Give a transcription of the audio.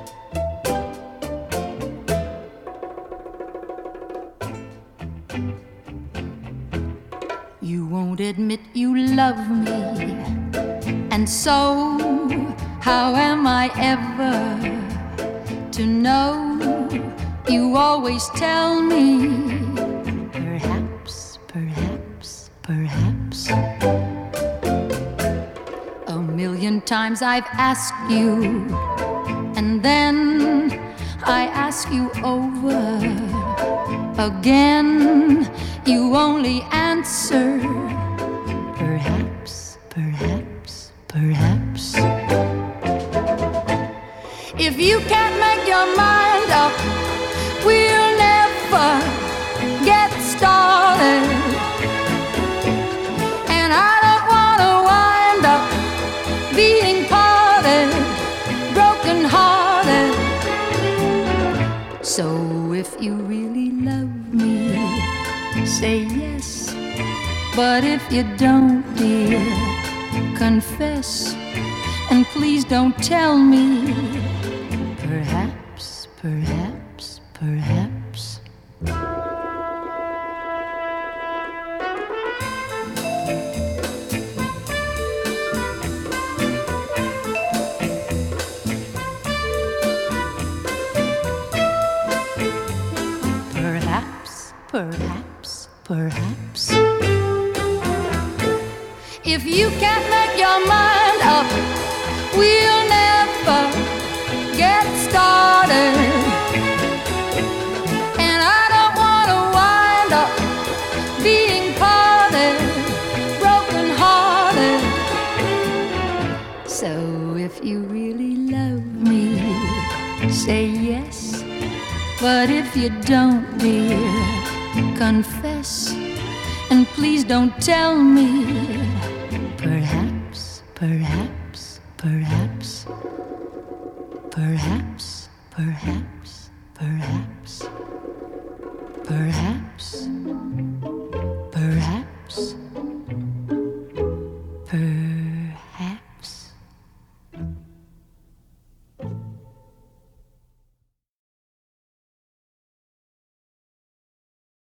You won't admit you love me, and so how am I ever to know? You always tell me, perhaps, perhaps, perhaps. A million times I've asked you, and then I ask you over again. You only answer, perhaps, perhaps, perhaps. If you can't make your mind up, we'll never get started. And I don't want to wind up being parted, broken hearted. So if you really love me, say yes. But if you don't, dear, confess. And please don't tell me, perhaps, perhaps, perhaps. Perhaps, perhaps, perhaps. If you can't make your mind up, we'll never get started. And I don't want to wind up being parted, broken hearted. So if you really love me, say yes. But if you don't, dear, confess. And please don't tell me, perhaps, perhaps, perhaps, perhaps, perhaps, perhaps, perhaps.